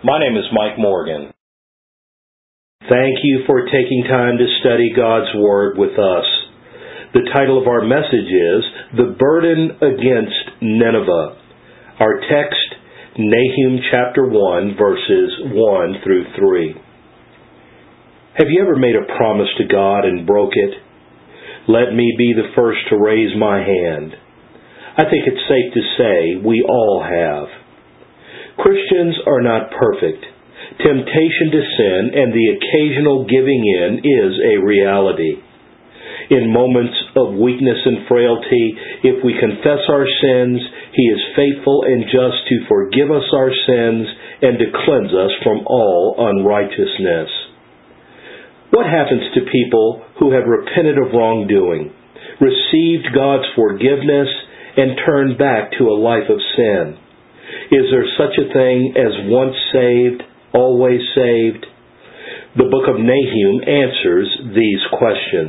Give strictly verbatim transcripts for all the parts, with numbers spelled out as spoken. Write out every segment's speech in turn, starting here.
My name is Mike Morgan. Thank you for taking time to study God's Word with us. The title of our message is The Burden Against Nineveh. Our text, Nahum chapter one, verses one through three. Have you ever made a promise to God and broke it? Let me be the first to raise my hand. I think it's safe to say we all have. Christians are not perfect. Temptation to sin and the occasional giving in is a reality. In moments of weakness and frailty, if we confess our sins, He is faithful and just to forgive us our sins and to cleanse us from all unrighteousness. What happens to people who have repented of wrongdoing, received God's forgiveness, and turned back to a life of sin? Is there such a thing as once saved, always saved? The book of Nahum answers these questions.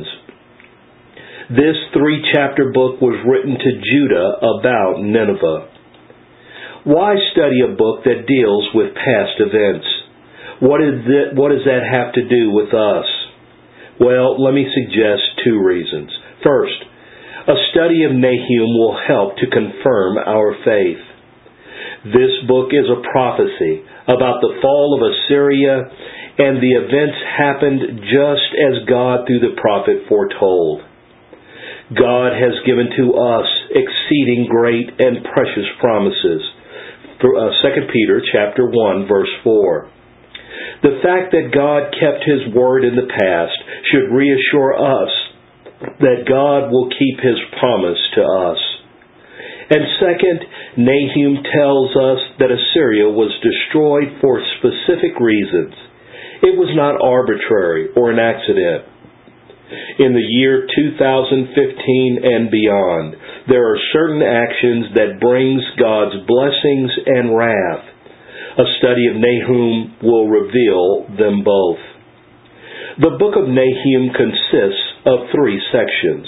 This three-chapter book was written to Judah about Nineveh. Why study a book that deals with past events? What, is it, what does that have to do with us? Well, let me suggest two reasons. First, a study of Nahum will help to confirm our faith. This book is a prophecy about the fall of Assyria, and the events happened just as God through the prophet foretold. God has given to us exceeding great and precious promises. Second Peter chapter one, verse four. The fact that God kept His word in the past should reassure us that God will keep His promise to us. And second, Nahum tells us that Assyria was destroyed for specific reasons. It was not arbitrary or an accident. In the year two thousand fifteen and beyond, there are certain actions that brings God's blessings and wrath. A study of Nahum will reveal them both. The book of Nahum consists of three sections.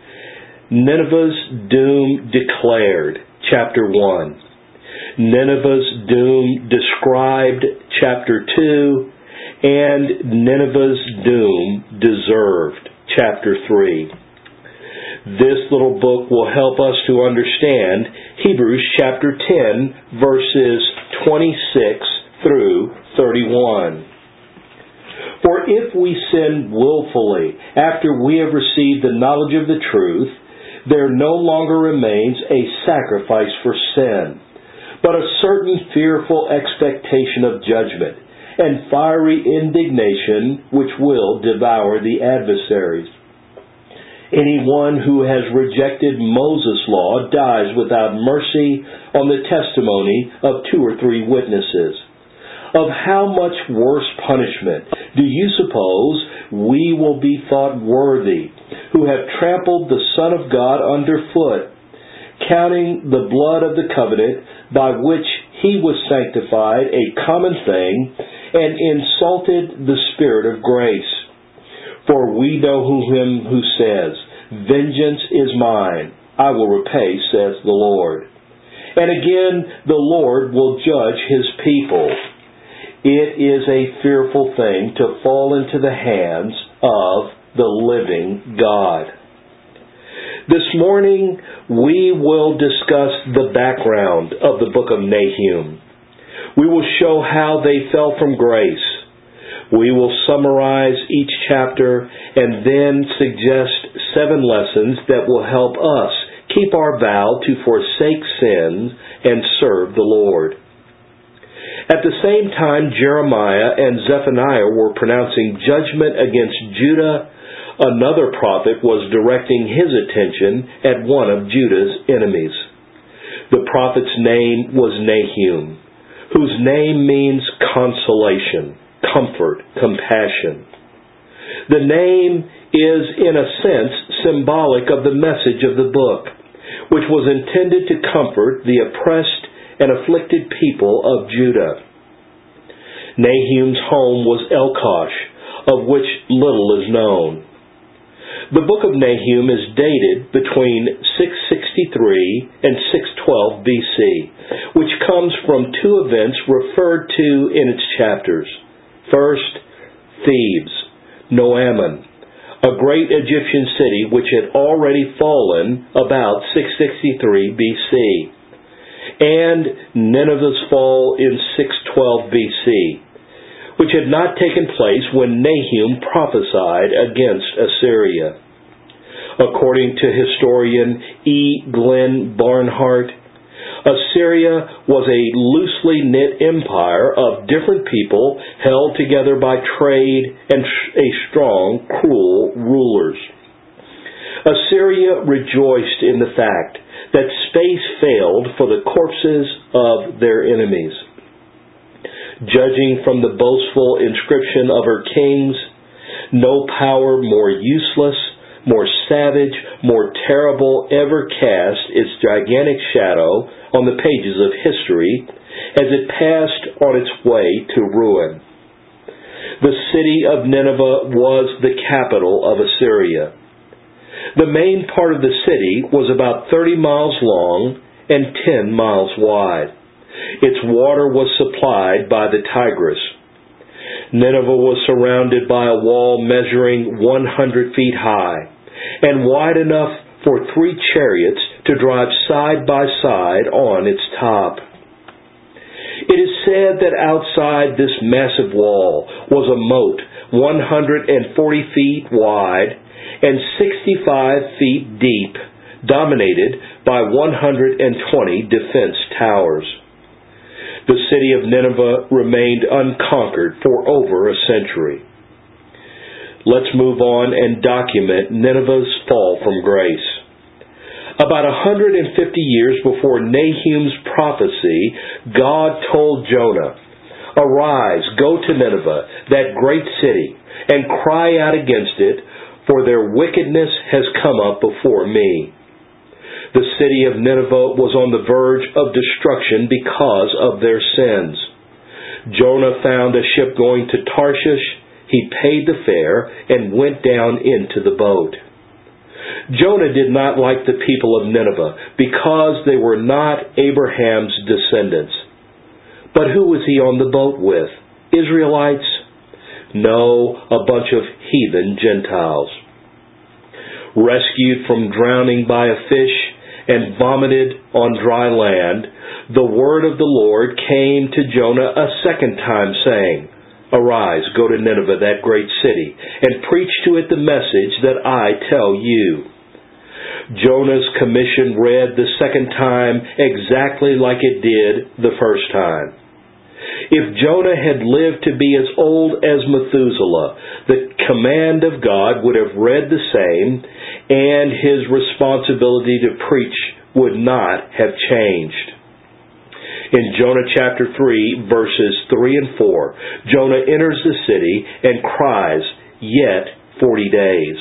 Nineveh's doom declared, chapter one. Nineveh's doom described, chapter two. And Nineveh's doom deserved, chapter three. This little book will help us to understand Hebrews chapter ten, verses twenty-six through thirty-one. For if we sin willfully after we have received the knowledge of the truth, there no longer remains a sacrifice for sin, but a certain fearful expectation of judgment and fiery indignation which will devour the adversaries. Anyone who has rejected Moses' law dies without mercy on the testimony of two or three witnesses. Of how much worse punishment do you suppose we will be thought worthy, who have trampled the Son of God underfoot, counting the blood of the covenant by which He was sanctified a common thing, and insulted the Spirit of grace? For we know who Him who says, "Vengeance is mine, I will repay, says the Lord." And again, the Lord will judge His people. It is a fearful thing to fall into the hands of the living God. This morning, we will discuss the background of the book of Nahum. We will show how they fell from grace. We will summarize each chapter and then suggest seven lessons that will help us keep our vow to forsake sin and serve the Lord. At the same time Jeremiah and Zephaniah were pronouncing judgment against Judah, another prophet was directing his attention at one of Judah's enemies. The prophet's name was Nahum, whose name means consolation, comfort, compassion. The name is, in a sense, symbolic of the message of the book, which was intended to comfort the oppressed and afflicted people of Judah. Nahum's home was Elkosh, of which little is known. The book of Nahum is dated between six sixty-three and six twelve B C, which comes from two events referred to in its chapters. First, Thebes, Noaman, a great Egyptian city which had already fallen about six sixty-three B C, and Nineveh's fall in six twelve B C, which had not taken place when Nahum prophesied against Assyria. According to historian E. Glenn Barnhart, Assyria was a loosely knit empire of different people held together by trade and a strong, cruel rulers. Assyria rejoiced in the fact that space failed for the corpses of their enemies. Judging from the boastful inscription of her kings, no power more useless, more savage, more terrible ever cast its gigantic shadow on the pages of history as it passed on its way to ruin. The city of Nineveh was the capital of Assyria. The main part of the city was about thirty miles long and ten miles wide. Its water was supplied by the Tigris. Nineveh was surrounded by a wall measuring one hundred feet high and wide enough for three chariots to drive side by side on its top. It is said that outside this massive wall was a moat one hundred forty feet wide and sixty-five feet deep, dominated by one hundred twenty defense towers. The city of Nineveh remained unconquered for over a century. Let's move on and document Nineveh's fall from grace. About one hundred fifty years before Nahum's prophecy, God told Jonah, "Arise, go to Nineveh, that great city, and cry out against it, for their wickedness has come up before me." The city of Nineveh was on the verge of destruction because of their sins. Jonah found a ship going to Tarshish. He paid the fare and went down into the boat. Jonah did not like the people of Nineveh because they were not Abraham's descendants. But who was he on the boat with? Israelites? No, a bunch of heathen Gentiles. Rescued from drowning by a fish and vomited on dry land, the word of the Lord came to Jonah a second time, saying, "Arise, go to Nineveh, that great city, and preach to it the message that I tell you." Jonah's commission read the second time exactly like it did the first time. If Jonah had lived to be as old as Methuselah, the command of God would have read the same, and his responsibility to preach would not have changed. In Jonah chapter three, verses three and four, Jonah enters the city and cries, "Yet forty days."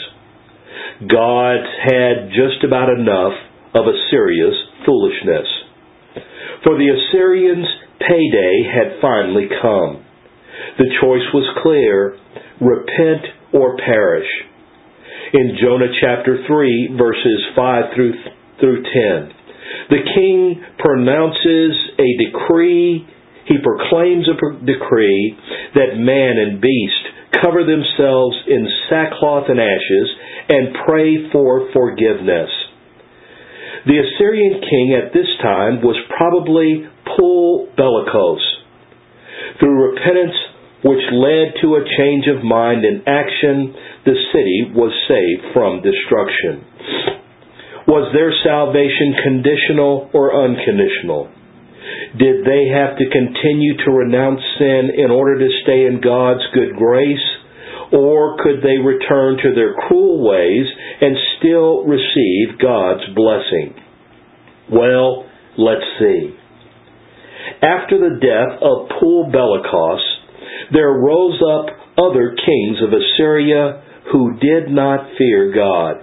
God had just about enough of Assyria's foolishness. For the Assyrians, payday had finally come. The choice was clear: repent or perish. In Jonah chapter three, verses five through through ten, the king pronounces a decree. He proclaims a decree that man and beast cover themselves in sackcloth and ashes and pray for forgiveness. The Assyrian king at this time was probably Pul Bellicose. Through repentance, which led to a change of mind and action, the city was saved from destruction. Was their salvation conditional or unconditional? Did they have to continue to renounce sin in order to stay in God's good grace? Or could they return to their cruel ways and still receive God's blessing? Well, let's see. After the death of Pul Bellicose, there rose up other kings of Assyria who did not fear God.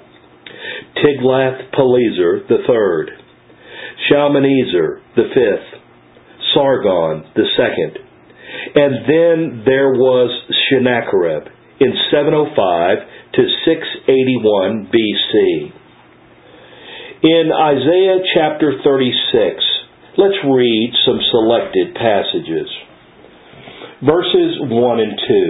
Tiglath-Pileser the third, Shalmaneser the fifth, Sargon the second, and then there was Sennacherib in seven oh five to six eighty-one B C. In Isaiah chapter thirty-six, let's read some selected passages. Verses one and two.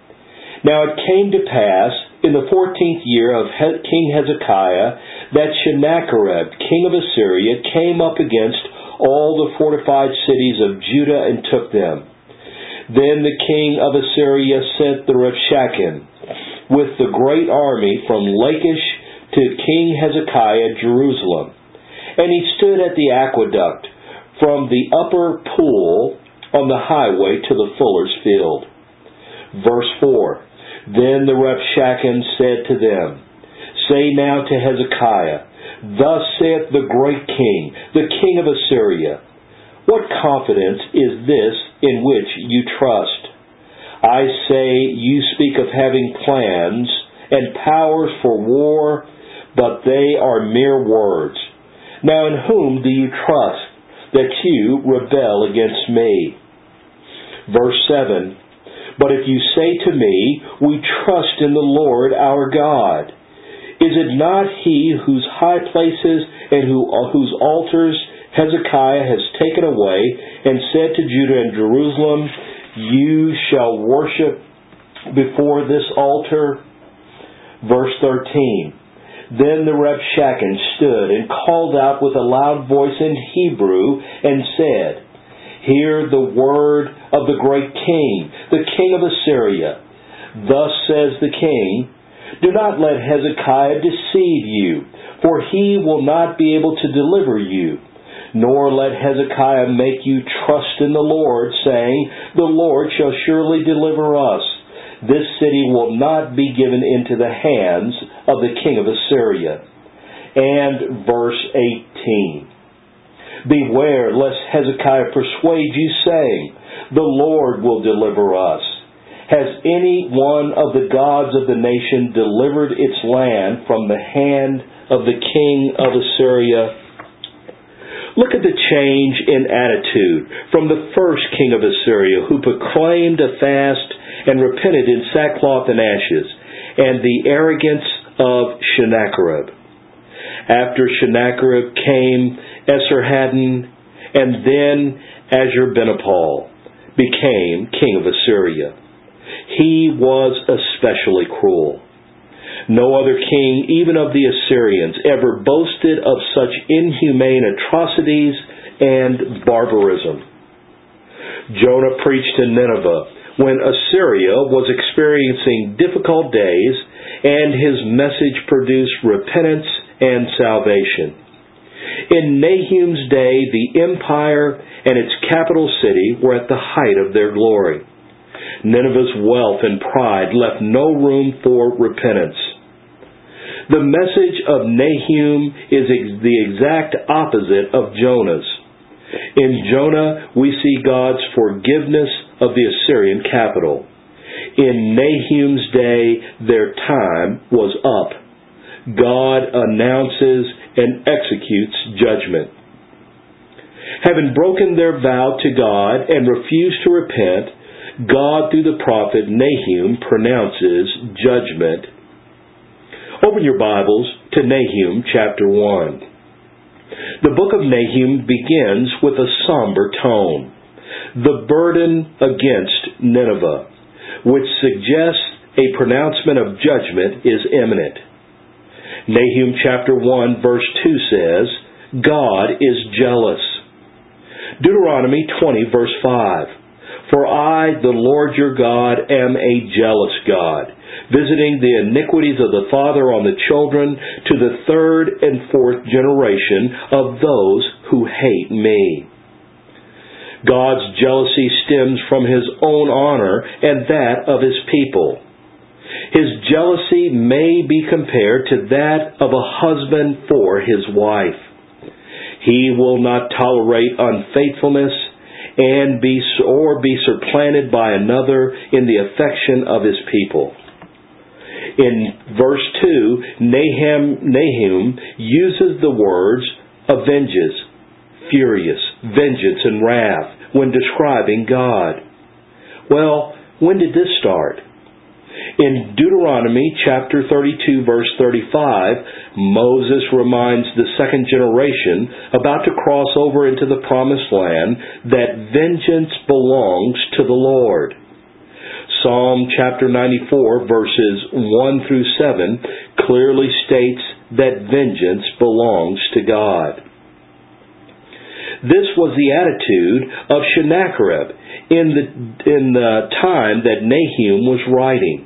Now it came to pass in the fourteenth year of King Hezekiah that Sennacherib, king of Assyria, came up against all the fortified cities of Judah and took them. Then the king of Assyria sent the Rabshakeh with the great army from Lachish to King Hezekiah at Jerusalem. And he stood at the aqueduct from the upper pool on the highway to the fuller's field. Verse four. Then the Rabshakeh said to them, Say now to Hezekiah, Thus saith the great king, the king of Assyria, What confidence is this in which you trust? I say you speak of having plans and powers for war, but they are mere words. Now in whom do you trust that you rebel against me? Verse seven. But if you say to me, We trust in the Lord our God, is it not He whose high places and who, whose altars Hezekiah has taken away, and said to Judah and Jerusalem, You shall worship before this altar? Verse thirteen. Then the Rabshakeh stood and called out with a loud voice in Hebrew, and said, Hear the word of the great king, the king of Assyria. Thus says the king, Do not let Hezekiah deceive you, for he will not be able to deliver you. Nor let Hezekiah make you trust in the Lord, saying, The Lord shall surely deliver us. This city will not be given into the hands of the king of Assyria. And verse eighteen. Beware lest Hezekiah persuade you, saying, The Lord will deliver us. Has any one of the gods of the nation delivered its land from the hand of the king of Assyria? Look at the change in attitude from the first king of Assyria, who proclaimed a fast and repented in sackcloth and ashes, and the arrogance of Sennacherib. After Sennacherib came Esarhaddon, and then Ashurbanipal became king of Assyria. He was especially cruel. No other king, even of the Assyrians, ever boasted of such inhumane atrocities and barbarism. Jonah preached in Nineveh when Assyria was experiencing difficult days, and his message produced repentance and salvation. In Nahum's day, the empire and its capital city were at the height of their glory. Nineveh's wealth and pride left no room for repentance. The message of Nahum is ex- the exact opposite of Jonah's. In Jonah, we see God's forgiveness of the Assyrian capital. In Nahum's day, their time was up. God announces and executes judgment. Having broken their vow to God and refused to repent, God, through the prophet Nahum, pronounces judgment. Open your Bibles to Nahum chapter one. The book of Nahum begins with a somber tone. The burden against Nineveh, which suggests a pronouncement of judgment is imminent. Nahum chapter one verse two says, God is jealous. Deuteronomy twenty verse five, For I, the Lord your God, am a jealous God, visiting the iniquities of the father on the children to the third and fourth generation of those who hate me. God's jealousy stems from His own honor and that of His people. His jealousy may be compared to that of a husband for his wife. He will not tolerate unfaithfulness and be or be supplanted by another in the affection of his people. In verse two, Nahum, Nahum uses the words avenges, furious, vengeance, and wrath when describing God. Well, when did this start? In Deuteronomy chapter thirty-two, verse thirty-five, Moses reminds the second generation about to cross over into the promised land that vengeance belongs to the Lord. Psalm chapter ninety-four, verses one through seven, clearly states that vengeance belongs to God. This was the attitude of Sennacherib in the, in the time that Nahum was writing.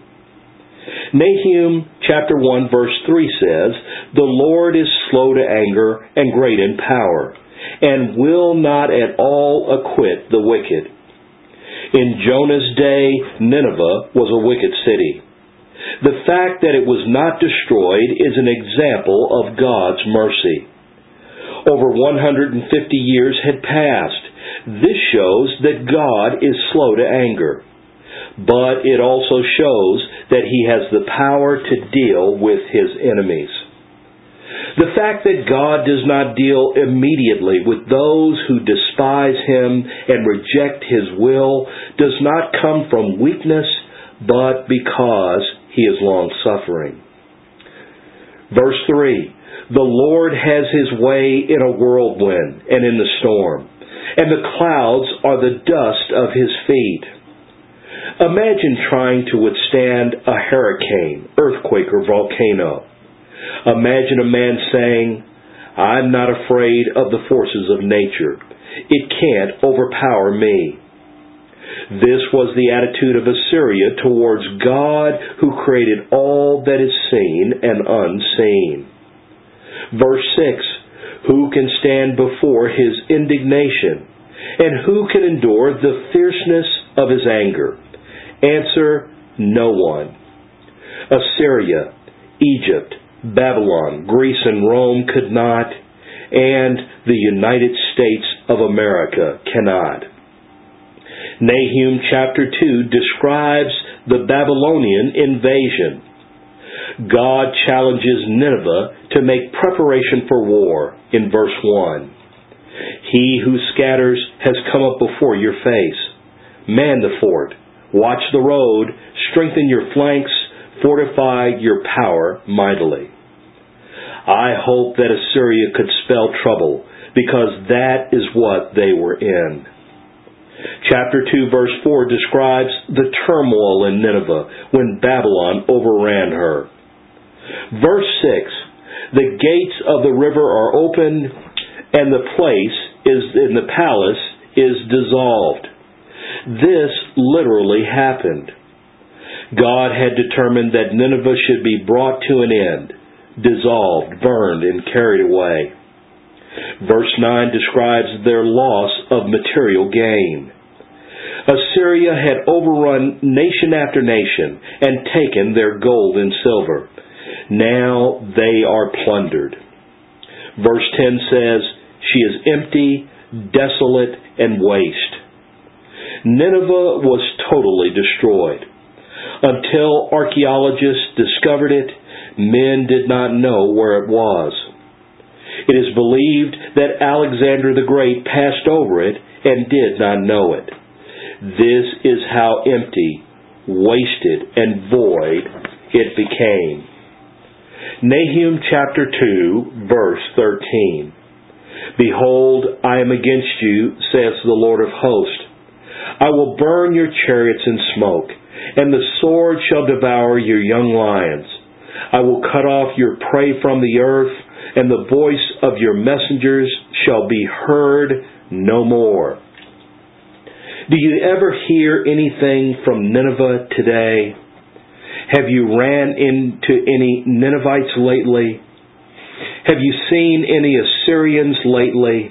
Nahum chapter one verse three says, "The Lord is slow to anger and great in power, and will not at all acquit the wicked." In Jonah's day, Nineveh was a wicked city. The fact that it was not destroyed is an example of God's mercy. Over one hundred fifty years had passed. This shows that God is slow to anger. But it also shows that He has the power to deal with His enemies. The fact that God does not deal immediately with those who despise Him and reject His will does not come from weakness, but because He is long-suffering. Verse three, "The Lord has His way in a whirlwind and in the storm, and the clouds are the dust of His feet." Imagine trying to withstand a hurricane, earthquake, or volcano. Imagine a man saying, "I'm not afraid of the forces of nature. It can't overpower me." This was the attitude of Assyria towards God, who created all that is seen and unseen. Verse six, "Who can stand before His indignation? And who can endure the fierceness of His anger?" Answer, no one. Assyria, Egypt, Babylon, Greece, and Rome could not, and the United States of America cannot. Nahum chapter two describes the Babylonian invasion. God challenges Nineveh to make preparation for war in verse one. "He who scatters has come up before your face. Man the fort. Watch the road, strengthen your flanks, fortify your power mightily." I hope that Assyria could spell trouble, because that is what they were in. Chapter two, verse four describes the turmoil in Nineveh when Babylon overran her. Verse six, "The gates of the river are open, and the place is in the palace is dissolved." This literally happened. God had determined that Nineveh should be brought to an end, dissolved, burned, and carried away. Verse nine describes their loss of material gain. Assyria had overrun nation after nation and taken their gold and silver. Now they are plundered. Verse ten says, "She is empty, desolate, and waste." Nineveh was totally destroyed. Until archaeologists discovered it, men did not know where it was. It is believed that Alexander the Great passed over it and did not know it. This is how empty, wasted, and void it became. Nahum chapter two, verse thirteen. "Behold, I am against you, says the Lord of hosts. I will burn your chariots in smoke, and the sword shall devour your young lions. I will cut off your prey from the earth, and the voice of your messengers shall be heard no more." Do you ever hear anything from Nineveh today? Have you ran into any Ninevites lately? Have you seen any Assyrians lately?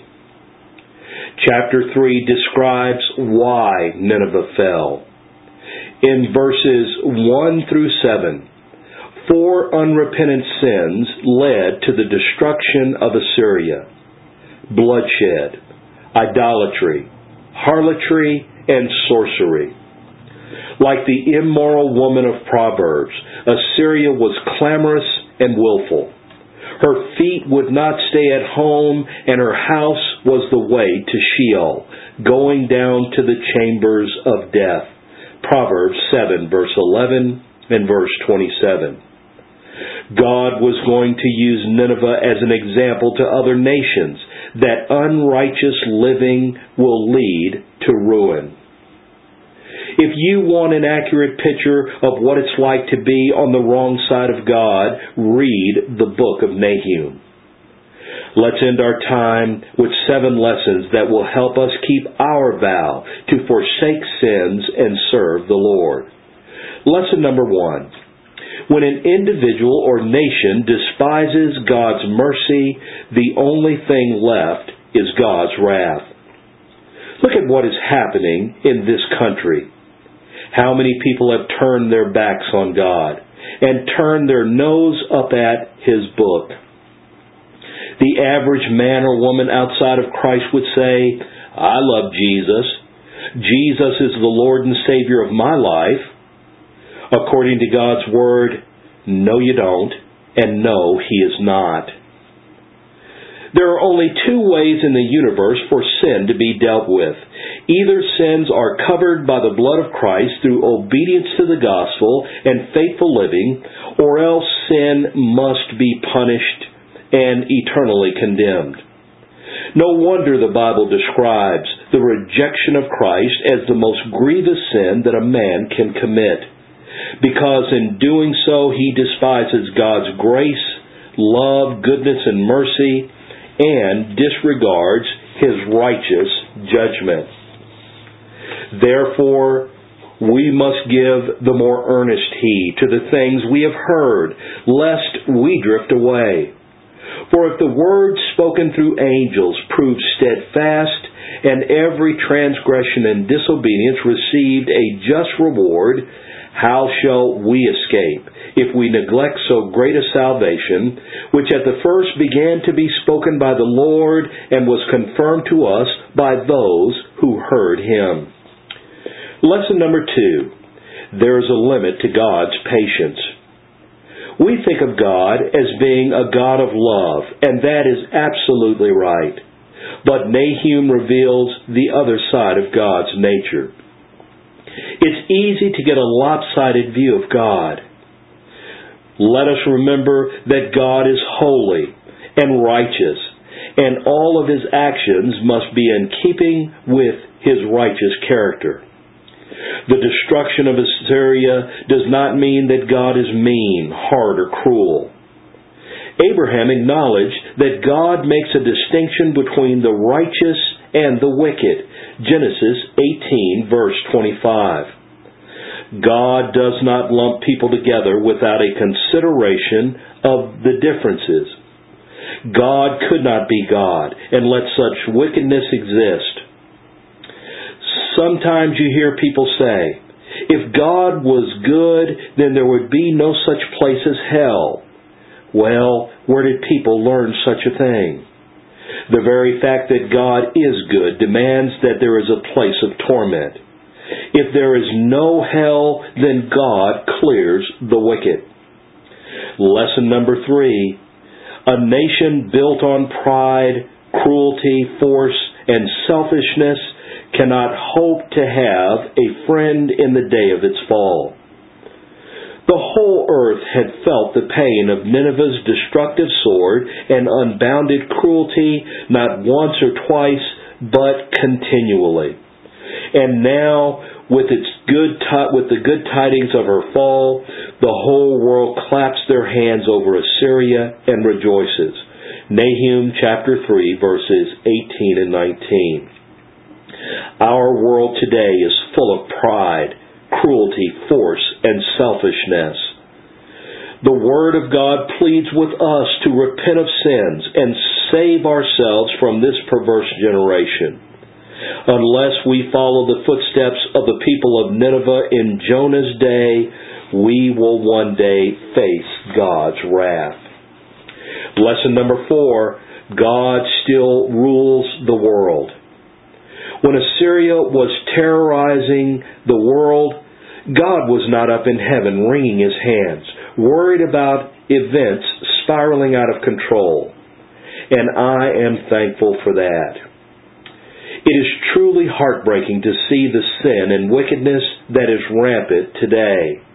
Chapter three describes why Nineveh fell. In verses one through seven, four unrepentant sins led to the destruction of Assyria: bloodshed, idolatry, harlotry, and sorcery. Like the immoral woman of Proverbs, Assyria was clamorous and willful. Her feet would not stay at home, and her house was the way to Sheol, going down to the chambers of death. Proverbs seven, verse eleven in verse twenty-seven. God was going to use Nineveh as an example to other nations that unrighteous living will lead to ruin. If you want an accurate picture of what it's like to be on the wrong side of God, read the book of Nahum. Let's end our time with seven lessons that will help us keep our vow to forsake sins and serve the Lord. Lesson number one. When an individual or nation despises God's mercy, the only thing left is God's wrath. Look at what is happening in this country. How many people have turned their backs on God and turned their nose up at His book? The average man or woman outside of Christ would say, I love Jesus. Jesus is the Lord and Savior of my life. According to God's Word, no you don't, and no, He is not. There are only two ways in the universe for sin to be dealt with. Either sins are covered by the blood of Christ through obedience to the gospel and faithful living, or else sin must be punished and eternally condemned. No wonder the Bible describes the rejection of Christ as the most grievous sin that a man can commit, because in doing so he despises God's grace, love, goodness, and mercy, and disregards His righteous judgment. Therefore, we must give the more earnest heed to the things we have heard, lest we drift away. For if the word spoken through angels proved steadfast, and every transgression and disobedience received a just reward, how shall we escape if we neglect so great a salvation, which at the first began to be spoken by the Lord and was confirmed to us by those who heard Him? Lesson number two. There is a limit to God's patience. We think of God as being a God of love, and that is absolutely right. But Nahum reveals the other side of God's nature. It's easy to get a lopsided view of God. Let us remember that God is holy and righteous, and all of His actions must be in keeping with His righteous character. The destruction of Assyria does not mean that God is mean, hard, or cruel. Abraham acknowledged that God makes a distinction between the righteous and the wicked. Genesis eighteen, verse twenty-five. God does not lump people together without a consideration of the differences. God could not be God and let such wickedness exist. Sometimes you hear people say, if God was good, then there would be no such place as hell. Well, where did people learn such a thing? The very fact that God is good demands that there is a place of torment. If there is no hell, then God clears the wicked. Lesson number three. A nation built on pride, cruelty, force, and selfishness cannot hope to have a friend in the day of its fall. The whole earth had felt the pain of Nineveh's destructive sword and unbounded cruelty not once or twice, but continually. And now, with its good t- with the good tidings of her fall, the whole world claps their hands over Assyria and rejoices. Nahum chapter three, verses eighteen and nineteen. Our world today is full of pride, cruelty, force, and selfishness. The Word of God pleads with us to repent of sins and save ourselves from this perverse generation. Unless we follow the footsteps of the people of Nineveh in Jonah's day, we will one day face God's wrath. Lesson number four, God still rules the world. When Assyria was terrorizing the world, God was not up in heaven wringing His hands, worried about events spiraling out of control. And I am thankful for that. It is truly heartbreaking to see the sin and wickedness that is rampant today.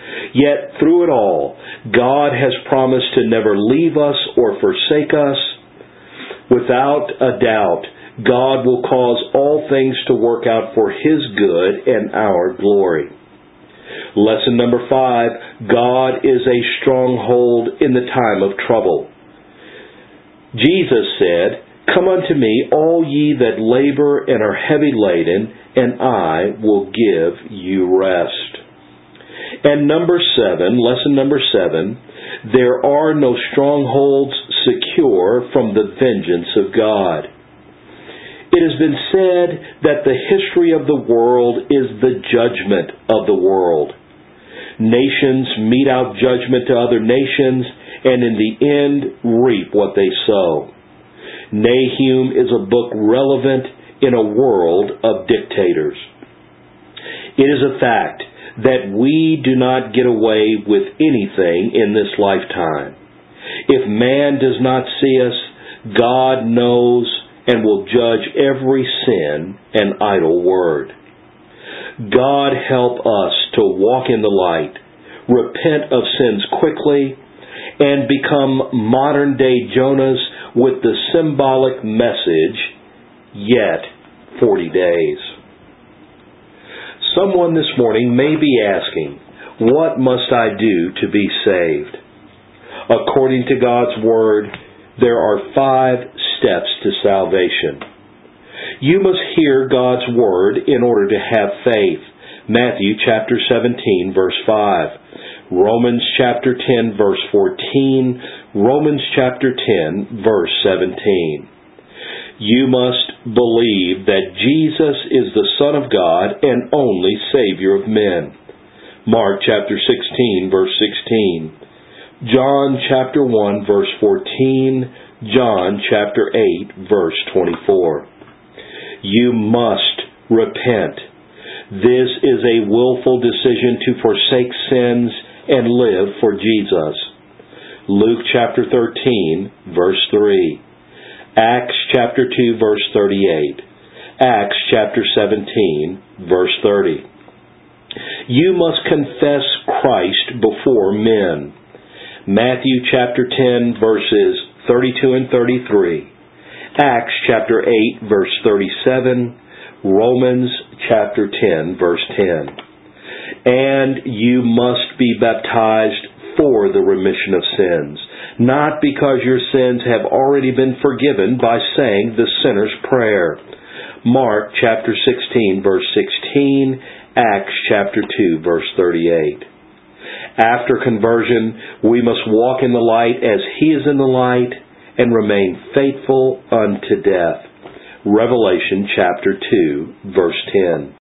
Yet through it all, God has promised to never leave us or forsake us. Without a doubt, God will cause all things to work out for His good and our glory. Lesson number five, God is a stronghold in the time of trouble. Jesus said, "Come unto me, all ye that labor and are heavy laden, and I will give you rest." And number seven, lesson number seven, there are no strongholds secure from the vengeance of God. It has been said that the history of the world is the judgment of the world. Nations mete out judgment to other nations, and in the end reap what they sow. Nahum is a book relevant in a world of dictators. It is a fact that we do not get away with anything in this lifetime. If man does not see us, God knows and will judge every sin and idle word. God help us to walk in the light, repent of sins quickly, and become modern-day Jonahs with the symbolic message, yet forty days. Someone this morning may be asking, what must I do to be saved? According to God's Word, there are five steps to salvation. You must hear God's Word in order to have faith. Matthew chapter seventeen, verse five. Romans chapter ten, verse fourteen. Romans chapter ten, verse seventeen. You must believe that Jesus is the Son of God and only Savior of men. Mark chapter sixteen, verse sixteen. John chapter one, verse fourteen. John chapter eight, verse twenty-four. You must repent. This is a willful decision to forsake sins and live for Jesus. Luke chapter thirteen, verse three. Acts chapter two, verse thirty-eight. Acts chapter seventeen, verse thirty. You must confess Christ before men. Matthew chapter ten, verses thirty-two and thirty-three. Acts chapter eight, verse thirty-seven. Romans chapter ten, verse ten. And you must be baptized for the remission of sins, not because your sins have already been forgiven by saying the sinner's prayer. Mark chapter sixteen, verse sixteen, Acts chapter two, verse thirty-eight. After conversion, we must walk in the light as He is in the light and remain faithful unto death. Revelation chapter two, verse ten.